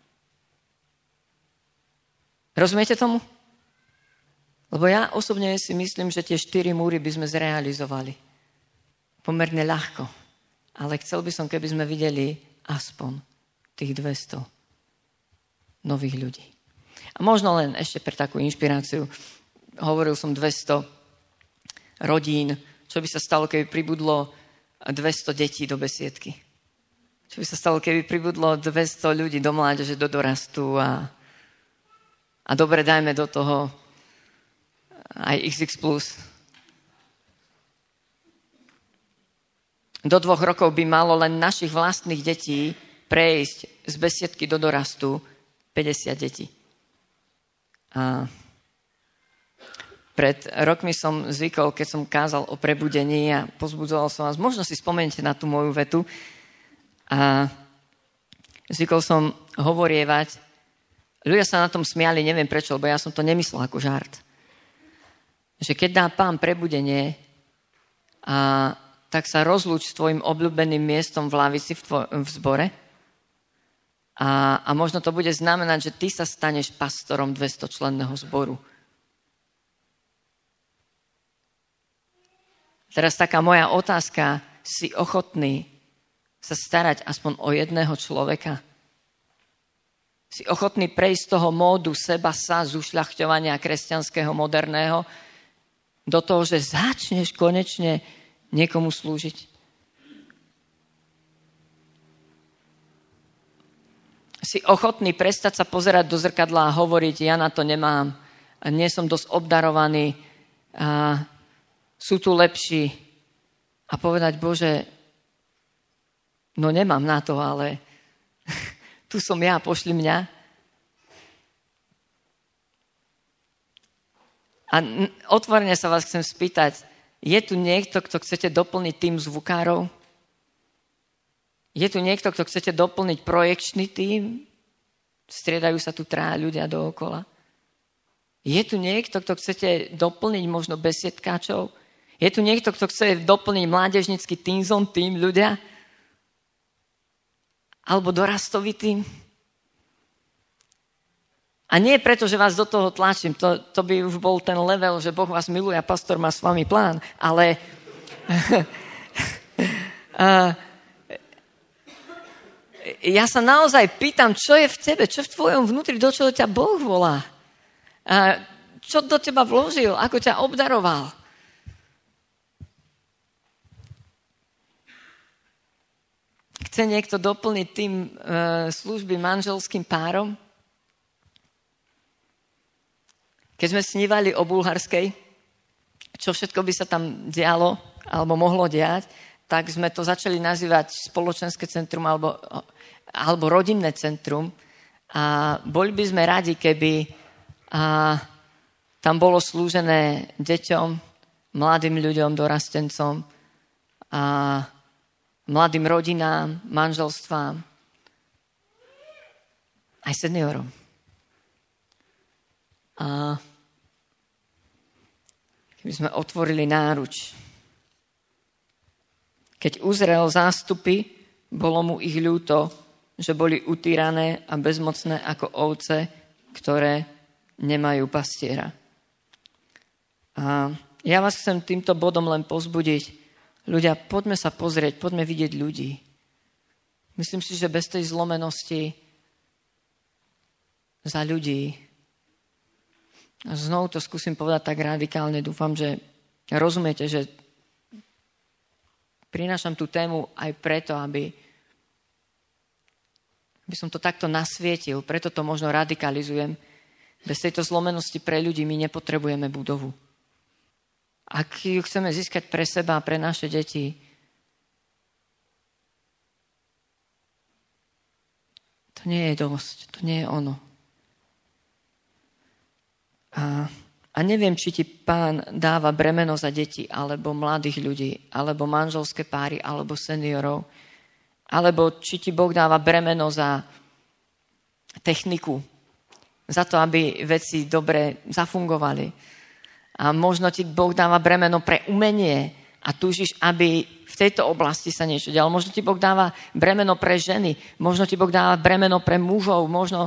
A: Rozumiete tomu? Lebo ja osobne si myslím, že tie 4 múry by sme zrealizovali. Pomerne ľahko. Ale chcel by som, keby sme videli aspoň tých 200 nových ľudí. A možno len ešte pre takú inšpiráciu. Hovoril som 200 rodín. Čo by sa stalo, keby pribudlo 200 detí do besiedky? Čo by sa stalo, keby pribudlo 200 ľudí do mládeže, do dorastu a dobre, dajme do toho aj XX+. Do 2 rokov by malo len našich vlastných detí prejsť z besiedky do dorastu 50 detí. A pred rokmi som zvykol, keď som kázal o prebudení a pozbudzoval som vás, možno si spomeniete na tú moju vetu, a zvykol som hovorievať, ľudia sa na tom smiali, neviem prečo, lebo ja som to nemyslel ako žart. Že keď dá Pán prebudenie tak sa rozlúč s tvojim obľúbeným miestom v lavici v zbore a možno to bude znamenať, že ty sa staneš pastorom 200-členného zboru. Teraz taká moja otázka, si ochotný sa starať aspoň o jedného človeka? Si ochotný prejsť z toho módu seba sa, zušľachťovania kresťanského moderného do toho, že začneš konečne niekomu slúžiť? Si ochotný prestať sa pozerať do zrkadla a hovoriť, ja na to nemám, nie som dosť obdarovaný, sú tu lepší, a povedať, Bože, no nemám na to, ale tu som ja, pošli mňa. A otvorene sa vás chcem spýtať, je tu niekto, kto chcete doplniť tým zvukárov? Je tu niekto, kto chcete doplniť projekčný tím? Striedajú sa tu 3 ľudia dookola. Je tu niekto, kto chcete doplniť možno besiedkáčov? Je tu niekto, kto chce doplniť mládežnický tým ľudia? Alebo dorastový tím? A nie preto, že vás do toho tlačím, to by už bol ten level, že Boh vás miluje a pastor má s vami plán, ale ja sa naozaj pýtam, čo je v tebe, čo v tvojom vnútri, do čoho ťa Boh volá. Čo do teba vložil, ako ťa obdaroval. Chce niekto doplniť tým služby manželským párom? Keď sme snívali o bulharskej, čo všetko by sa tam dialo, alebo mohlo diať, tak sme to začali nazývať spoločenské centrum alebo rodinné centrum. A boli by sme radi, keby tam bolo slúžené deťom, mladým ľuďom, dorastencom, mladým rodinám, manželstvám, aj seniorom. A by sme otvorili náruč. Keď uzrel zástupy, bolo mu ich ľúto, že boli utýrané a bezmocné ako ovce, ktoré nemajú pastiera. A ja vás chcem týmto bodom len povzbudiť. Ľudia, poďme sa pozrieť, poďme vidieť ľudí. Myslím si, že bez tej zlomenosti za ľudí. A znovu to skúsim povedať tak radikálne. Dúfam, že rozumiete, že prinášam tú tému aj preto, aby som to takto nasvietil. Preto to možno radikalizujem. Bez tejto zlomenosti pre ľudí my nepotrebujeme budovu. Ak ju chceme získať pre seba a pre naše deti, to nie je dosť, to nie je ono. A neviem, či ti Pán dáva bremeno za deti, alebo mladých ľudí, alebo manželské páry, alebo seniorov, alebo či ti Boh dáva bremeno za techniku, za to, aby veci dobre zafungovali. A možno ti Boh dáva bremeno pre umenie a túžiš, aby v tejto oblasti sa niečo dialo. Možno ti Boh dáva bremeno pre ženy, možno ti Boh dáva bremeno pre mužov,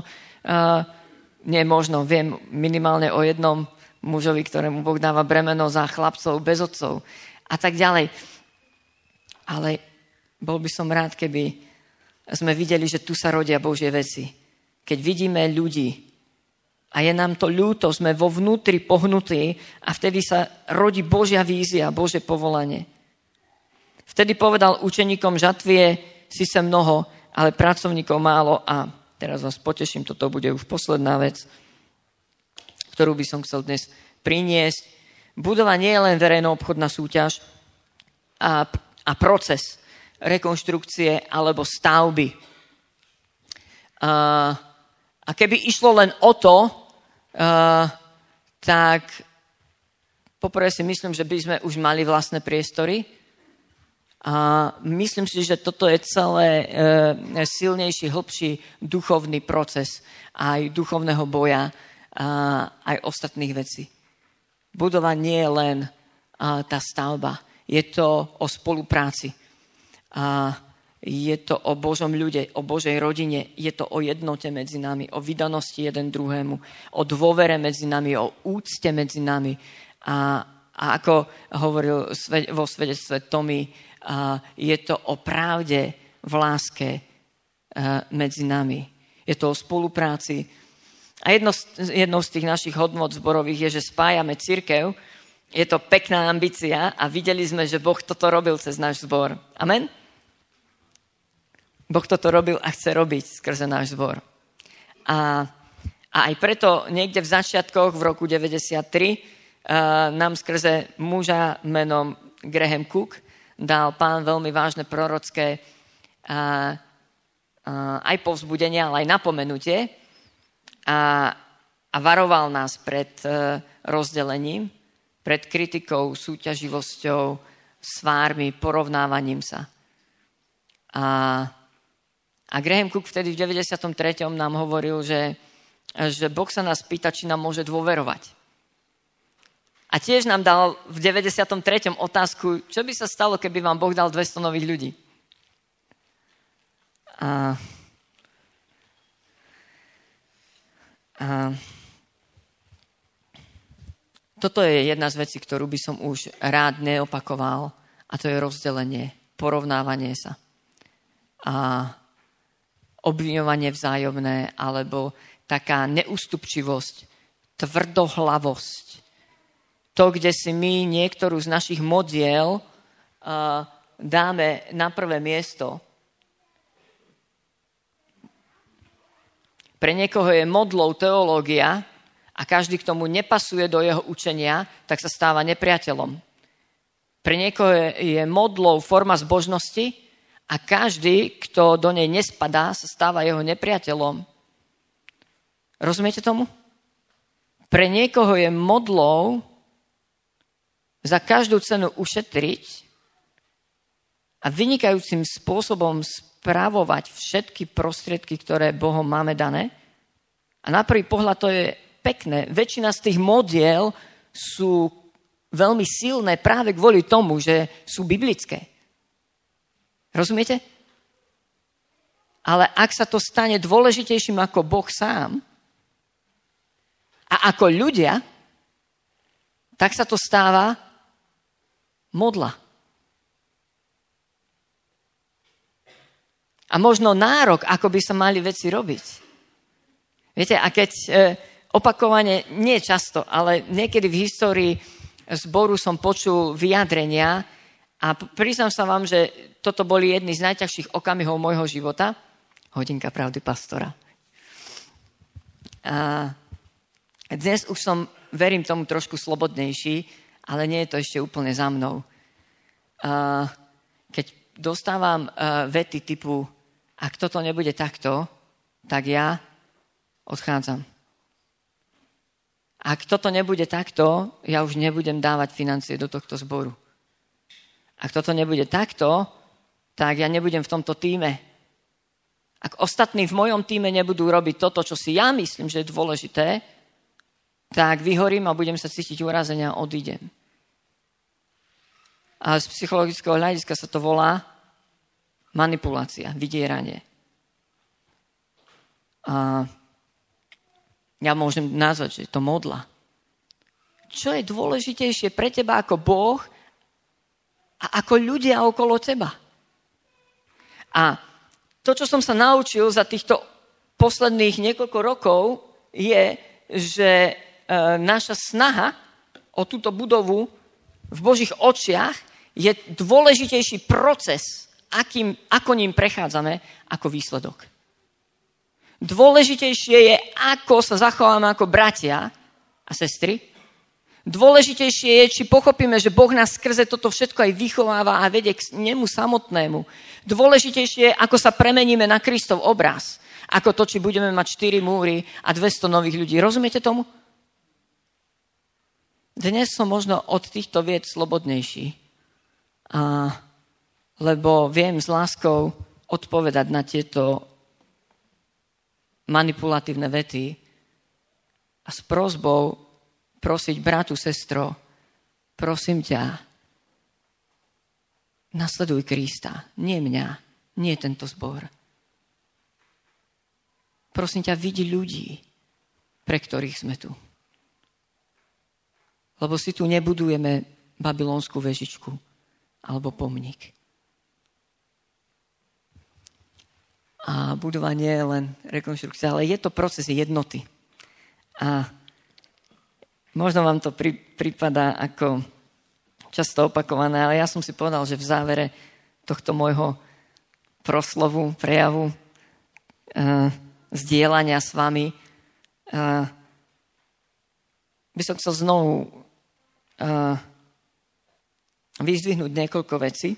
A: viem minimálne o jednom mužovi, ktorému Boh dáva bremeno za chlapcov bez otcov a tak ďalej. Ale bol by som rád, keby sme videli, že tu sa rodia Božie veci. Keď vidíme ľudí, a je nám to ľúto, sme vo vnútri pohnutí a vtedy sa rodí Božia vízia, Božie povolanie. Vtedy povedal učeníkom, žatvy je síce mnoho, ale pracovníkov málo. A teraz vás poteším, toto bude už posledná vec, ktorú by som chcel dnes priniesť. Budova nie je len verejno-obchodná súťaž a proces rekonštrukcie alebo stavby. A keby išlo len o to, tak poprvé si myslím, že by sme už mali vlastné priestory. A myslím si, že toto je celé silnejší, hlbší duchovný proces aj duchovného boja, aj ostatných vecí. Budova nie je len tá stavba. Je to o spolupráci. Je to o Božom ľude, o Božej rodine, je to o jednote medzi nami, o vydanosti jeden druhému, o dôvere medzi nami, o úcte medzi nami. A ako hovoril vo svedectve Tomy, je to o pravde v láske medzi nami. Je to o spolupráci. A jednou z tých našich hodnôt zborových je, že spájame cirkev. Je to pekná ambícia a videli sme, že Boh toto robil cez náš zbor. Amen? Boh toto robil a chce robiť skrze náš zbor. A aj preto niekde v začiatkoch v roku 93 nám skrze muža menom Graham Cook dal Pán veľmi vážne prorocké aj povzbudenie, ale aj napomenutie a varoval nás pred rozdelením, pred kritikou, súťaživosťou, svármi, porovnávaním sa. A Graham Cook vtedy v 93. nám hovoril, že Boh sa nás pýta, či nám môže dôverovať. A tiež nám dal v 93. otázku, čo by sa stalo, keby vám Boh dal 200 nových ľudí. Toto je jedna z vecí, ktorú by som už rád neopakoval, a to je rozdelenie, porovnávanie sa. Obviňovanie vzájomné, alebo taká neústupčivosť, tvrdohlavosť. To, kde si my niektorú z našich modiel dáme na prvé miesto. Pre niekoho je modlou teológia a každý, k tomu nepasuje do jeho učenia, tak sa stáva nepriateľom. Pre niekoho je modlou forma zbožnosti a každý, kto do nej nespadá, sa stáva jeho nepriateľom. Rozumiete tomu? Pre niekoho je modlou za každú cenu ušetriť a vynikajúcim spôsobom spravovať všetky prostriedky, ktoré Bohom máme dané. A na prvý pohľad to je pekné. Väčšina z tých modiel sú veľmi silné práve kvôli tomu, že sú biblické. Rozumiete? Ale ak sa to stane dôležitejším ako Boh sám a ako ľudia, tak sa to stáva modla. A možno nárok, ako by sa mali veci robiť. Viete, a keď opakovane, nie často, ale niekedy v histórii zboru som počul vyjadrenia a priznám sa vám, že toto boli jedny z najťažších okamihov môjho života. Hodinka pravdy pastora. A dnes už som, verím tomu, trošku slobodnejší, ale nie je to ešte úplne za mnou. Keď dostávam vety typu ak toto nebude takto, tak ja odchádzam. Ak toto nebude takto, ja už nebudem dávať financie do tohto zboru. Ak toto nebude takto, tak ja nebudem v tomto tíme. Ak ostatní v mojom tíme nebudú robiť toto, čo si ja myslím, že je dôležité, tak vyhorím a budem sa cítiť urazený a odídem. A z psychologického hľadiska sa to volá manipulácia, vydieranie. A ja môžem nazvať, že je to modla. Čo je dôležitejšie pre teba ako Boh a ako ľudia okolo teba? A to, čo som sa naučil za týchto posledných niekoľko rokov, je, že naša snaha o túto budovu v Božích očiach je dôležitejší proces, ako ním prechádzame, ako výsledok. Dôležitejšie je, ako sa zachováme ako bratia a sestry. Dôležitejšie je, či pochopíme, že Boh nás skrze toto všetko aj vychováva a vedie k nemu samotnému. Dôležitejšie je, ako sa premeníme na Kristov obraz, ako to, či budeme mať 4 múry a 200 nových ľudí. Rozumiete tomu? Dnes som možno od týchto vied slobodnejší. Lebo viem s láskou odpovedať na tieto manipulatívne vety a s prosbou prosiť bratu, sestro, prosím ťa, nasleduj Krista, nie mňa, nie tento zbor. Prosím ťa, vidí ľudí, pre ktorých sme tu. Lebo si tu nebudujeme babylonskú vežičku alebo pomník. A budovanie je len rekonštrukcia, ale je to proces jednoty. A možno vám to prípada ako často opakované, ale ja som si povedal, že v závere tohto môjho proslovu, prejavu, zdieľania s vami, by som chcel znovu vyzdvihnúť niekoľko vecí.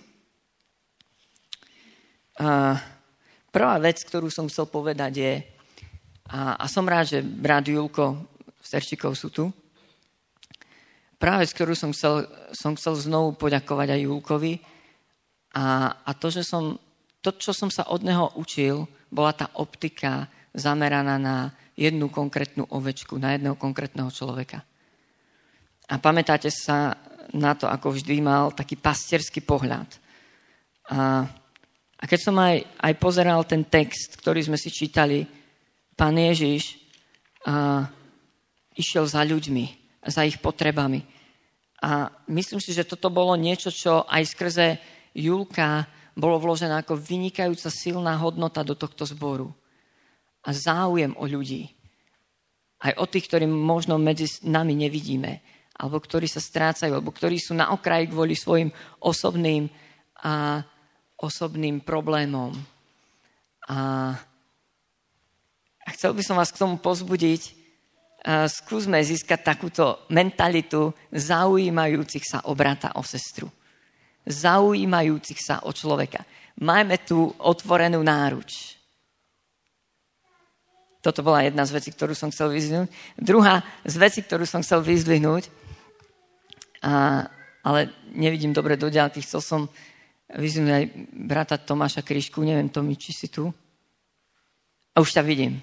A: Prvá vec, ktorú som chcel povedať je, a som rád, že brat Julko Serčíkov sú tu, prvá vec, ktorú som chcel znovu poďakovať aj Julkovi a to, čo som sa od neho učil, bola tá optika zameraná na jednu konkrétnu ovečku, na jedného konkrétneho človeka. A pamätáte sa na to, ako vždy mal taký pastierský pohľad. A keď som aj pozeral ten text, ktorý sme si čítali, Pán Ježiš išiel za ľuďmi, za ich potrebami. A myslím si, že toto bolo niečo, čo aj skrze Julka bolo vložené ako vynikajúca silná hodnota do tohto zboru. A záujem o ľudí. Aj o tých, ktorí možno medzi nami nevidíme, alebo ktorí sa strácajú, alebo ktorí sú na okraji kvôli svojim osobným problémom. A chcel by som vás k tomu pozbudiť. Skúsme získať takúto mentalitu zaujímajúcich sa o brata, o sestru. Zaujímajúcich sa o človeka. Majme tu otvorenú náruč. Toto bola jedna z vecí, ktorú som chcel vyzdvihnúť. Druhá z vecí, ktorú som chcel vyzdvihnúť, ale nevidím dobre do ďalky, chcel som vyzdvihnúť aj brata Tomáša Kryšku, neviem, Tomi, či si tu? A už ťa vidím.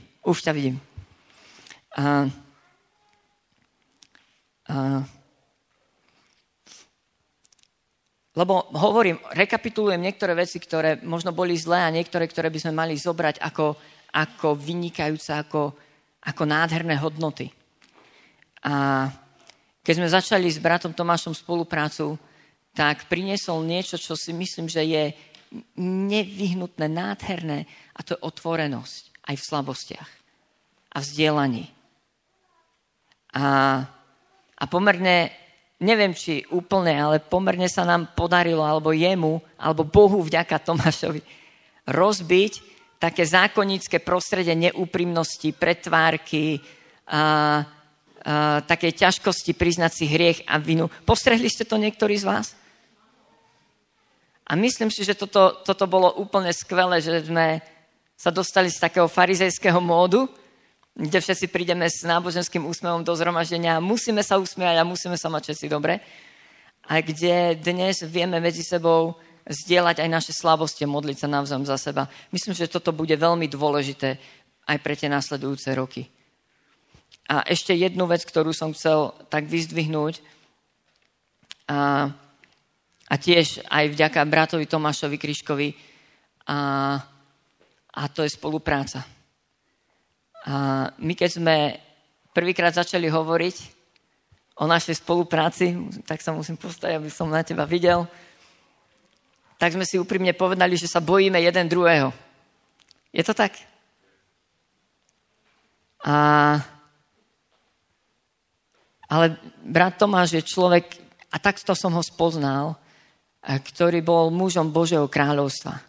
A: Lebo hovorím, rekapitulujem niektoré veci, ktoré možno boli zlé a niektoré, ktoré by sme mali zobrať ako vynikajúce, ako nádherné hodnoty. A keď sme začali s bratom Tomášom spoluprácu, tak priniesol niečo, čo si myslím, že je nevyhnutné, nádherné, a to je otvorenosť aj v slabostiach a vzdielaní. A pomerne, neviem, či úplne, ale pomerne sa nám podarilo, alebo jemu, alebo Bohu vďaka Tomášovi, rozbiť také zákonnícke prostredie neúprimnosti, pretvárky, také ťažkosti priznať si hriech a vinu. Postrehli ste to niektorí z vás? A myslím si, že toto bolo úplne skvelé, že sme sa dostali z takého farizejského módu, kde všetci prídeme s náboženským úsmevom do zhromaždenia a musíme sa usmiať a musíme sa mať všetci dobre. A kde dnes vieme medzi sebou zdieľať aj naše slabosti a modliť sa navzájom za seba. Myslím, že toto bude veľmi dôležité aj pre tie nasledujúce roky. A ešte jednu vec, ktorú som chcel tak vyzdvihnúť, a tiež aj vďaka bratovi Tomášovi Kryškovi, a to je spolupráca. A my keď sme prvýkrát začali hovoriť o našej spolupráci, tak sa musím postaviť, aby som na teba videl, tak sme si úprimne povedali, že sa bojíme jeden druhého. Je to tak? Ale brat Tomáš je človek, a takto som ho spoznal, ktorý bol mužom Božieho kráľovstva.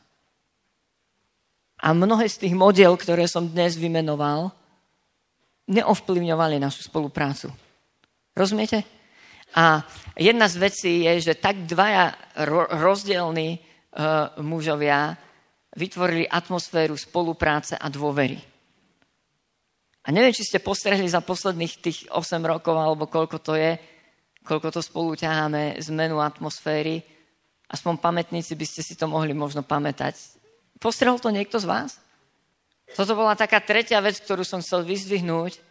A: A mnohé z tých modiel, ktoré som dnes vymenoval, neovplyvňovali našu spoluprácu. Rozumiete? A jedna z vecí je, že tak dvaja rozdielní mužovia vytvorili atmosféru spolupráce a dôvery. A neviem, či ste postrehli za posledných tých 8 rokov, alebo koľko to je, koľko to spolu ťaháme, zmenu atmosféry. Aspoň pamätníci by ste si to mohli možno pamätať. Postrehol to niekto z vás? Toto bola taká tretia vec, ktorú som chcel vyzdvihnúť,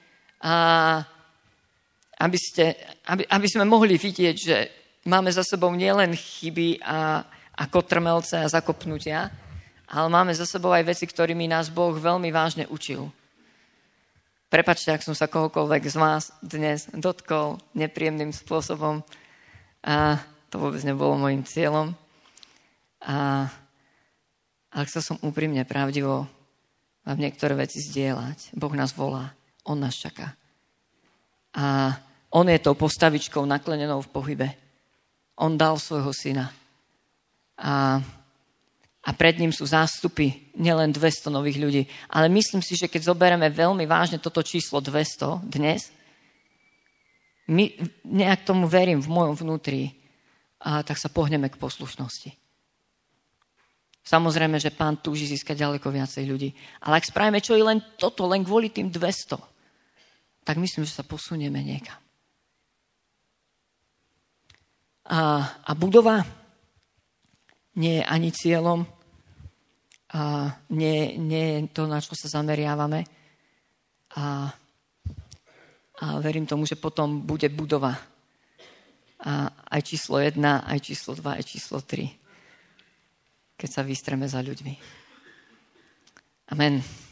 A: aby sme mohli vidieť, že máme za sebou nielen chyby a kotrmelce a zakopnutia, ale máme za sebou aj veci, ktorými nás Boh veľmi vážne učil. Prepáčte, ak som sa kohokoľvek z vás dnes dotkol nepríjemným spôsobom. To vôbec nebolo môjim cieľom. Ale chcel som úprimne, pravdivo vám niektoré veci zdieľať. Boh nás volá, on nás čaká. A on je tou postavičkou naklenenou v pohybe. On dal svojho syna. A pred ním sú zástupy, nielen 200 nových ľudí. Ale myslím si, že keď zoberieme veľmi vážne toto číslo 200 dnes, my nejak tomu verím v mojom vnútri, tak sa pohneme k poslušnosti. Samozrejme, že Pán túži získať ďaleko viacej ľudí. Ale ak spravíme čo i len toto, len kvôli tým 200, tak myslím, že sa posunieme niekam. A budova nie je ani cieľom, nie je to, na čo sa zameriavame. A verím tomu, že potom bude budova. Aj číslo 1, aj číslo 2, aj číslo 3. Keď sa vystreme za ľuďmi. Amen.